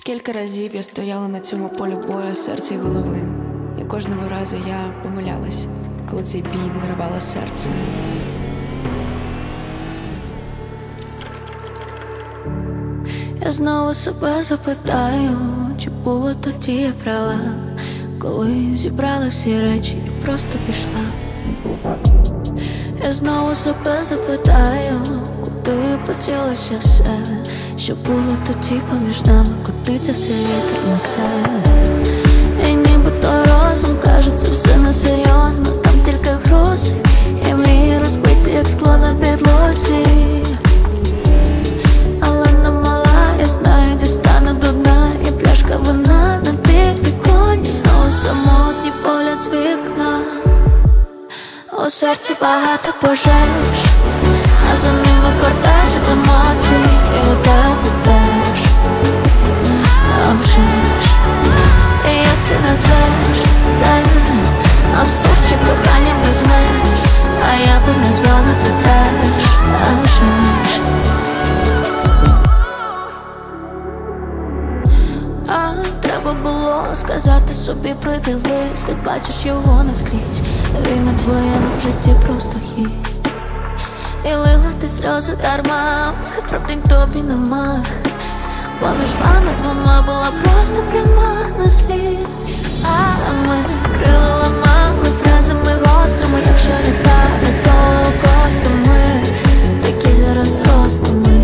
Скільки разів я стояла на цьому полі бою серця й голови, і кожного разу я помилялась, коли цей бій вигравало серце. Я знову себе запитаю, чи було тоді я права, коли зібрала всі речі і просто пішла. Я знову себе запитаю, куди поділося все, що було тоді поміж нами, куди це все вітер несе. І ніби той розум каже, це все несерйозно, там тільки грози і мрії розбиті, як скло на підлозі. Але не мала, я знаю, дістану до дна, і пляшка вина на підвіконні, знову самотній погляд з вікна. У серці багато пожеж, а за ними кортеж з емоцій, і у тебе теж. А вже ж, і як ти назвеш це абсурд чи кохання без меж, а я би назвала це треш. А вже ж. Треба було сказати собі, придивись, ти бачиш його наскрізь, він у твоєму житті просто гість. І лила ти сльози дарма, виправдань тобі нема, бо між вами двома була просто пряма на слід. А ми крила ламали фразами гострими, якщо літали то костами, такі зараз ростами.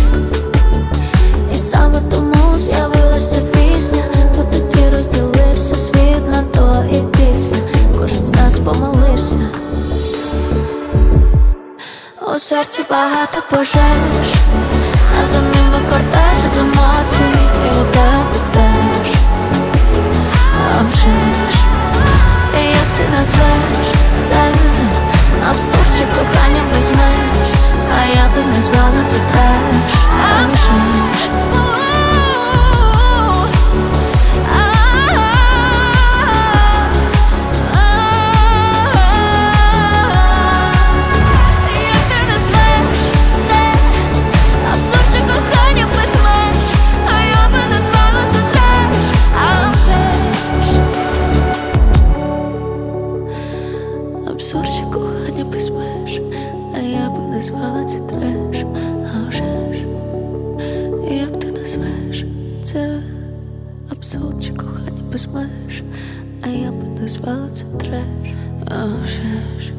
І саме тому з'явилася пісня, бо тоді розділився світ на то і після. Кожен з нас помилився. У серці багато пожеж, а за ними кортеж з емоцій, і у тебе теж. А вже ж, і як ти назвеш це абсурд чи кохання без меж, а я би назвала це треш. А вже ж. Абсурд чи кохання без меж, а я би назвала це треш. А вже ж, як ти назвеш це абсурд чи кохання без меж, а я би назвала це треш. А вже ж.